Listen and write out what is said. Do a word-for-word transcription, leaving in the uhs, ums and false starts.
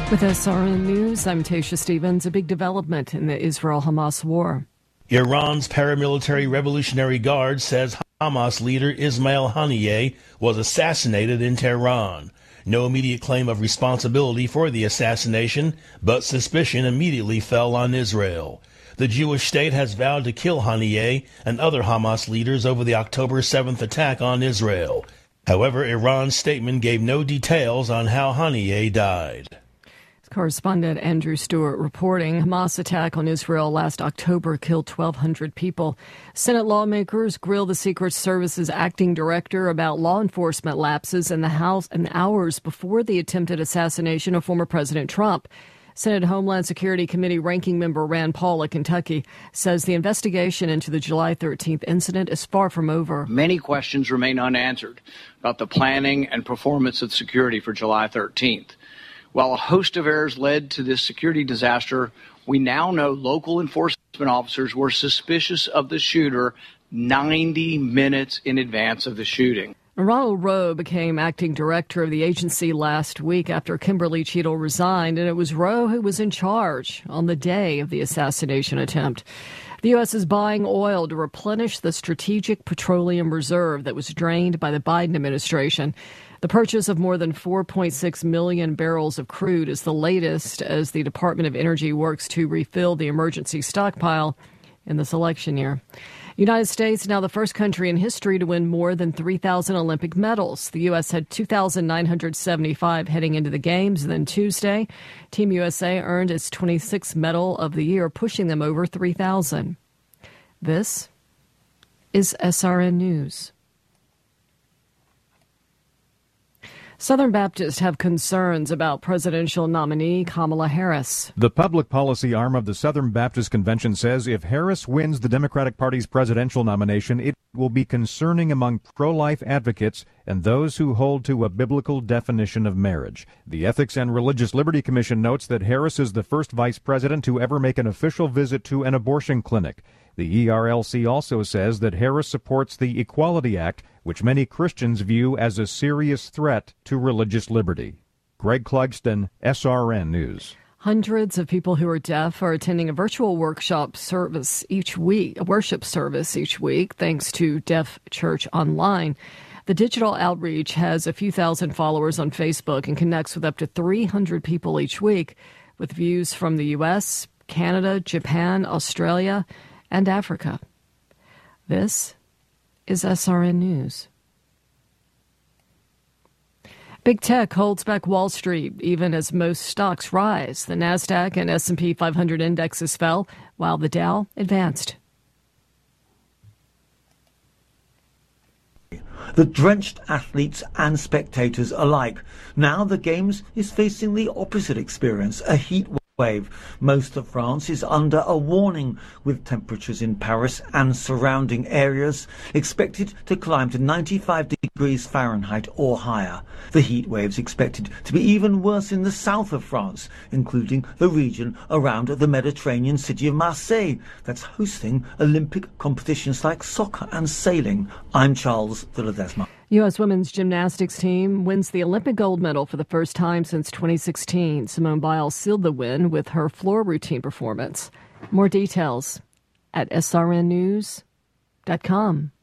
With S R N News, I'm Tasha Stevens. A big development in the Israel-Hamas war. Iran's paramilitary Revolutionary Guard says Hamas leader Ismail Haniyeh was assassinated in Tehran. No immediate claim of responsibility for the assassination, but suspicion immediately fell on Israel. The Jewish state has vowed to kill Haniyeh and other Hamas leaders over the October seventh attack on Israel. However, Iran's statement gave no details on how Haniyeh died. Correspondent Andrew Stewart reporting Hamas attack on Israel last October killed twelve hundred people. Senate lawmakers grilled the Secret Service's acting director about law enforcement lapses in the House in hours before the attempted assassination of former President Trump. Senate Homeland Security Committee ranking member Rand Paul of Kentucky says the investigation into the July thirteenth incident is far from over. Many questions remain unanswered about the planning and performance of security for July thirteenth. While a host of errors led to this security disaster, we now know local enforcement officers were suspicious of the shooter ninety minutes in advance of the shooting. Ronald Rowe became acting director of the agency last week after Kimberly Cheadle resigned, and it was Rowe who was in charge on the day of the assassination attempt. The U S is buying oil to replenish the Strategic Petroleum Reserve that was drained by the Biden administration. The purchase of more than four point six million barrels of crude is the latest as the Department of Energy works to refill the emergency stockpile in this election year. United States now the first country in history to win more than three thousand Olympic medals. The U S had two thousand nine hundred seventy-five heading into the games. And then Tuesday, Team U S A earned its twenty-sixth medal of the year, pushing them over three thousand. This is S R N News. Southern Baptists have concerns about presidential nominee Kamala Harris. The public policy arm of the Southern Baptist Convention says if Harris wins the Democratic Party's presidential nomination, it will be concerning among pro-life advocates and those who hold to a biblical definition of marriage. The Ethics and Religious Liberty Commission notes that Harris is the first vice president to ever make an official visit to an abortion clinic. The E R L C also says that Harris supports the Equality Act, which many Christians view as a serious threat to religious liberty. Greg Clugston, S R N News. Hundreds of people who are deaf are attending a virtual workshop service each week, a worship service each week, thanks to Deaf Church Online. The digital outreach has a few thousand followers on Facebook and connects with up to three hundred people each week, with views from the U S, Canada, Japan, Australia, and Africa. This is S R N News. Big tech holds back Wall Street, even as most stocks rise. The NASDAQ and S and P five hundred indexes fell, while the Dow advanced. That drenched athletes and spectators alike. Now the Games is facing the opposite experience, a heat wave. Most of France is under a warning, with temperatures in Paris and surrounding areas expected to climb to ninety-five degrees Fahrenheit or higher. The heat wave's expected to be even worse in the south of France, including the region around the Mediterranean city of Marseille, that's hosting Olympic competitions like soccer and sailing. I'm Charles de Ledesma. U S women's gymnastics team wins the Olympic gold medal for the first time since twenty sixteen. Simone Biles sealed the win with her floor routine performance. More details at S R N news dot com.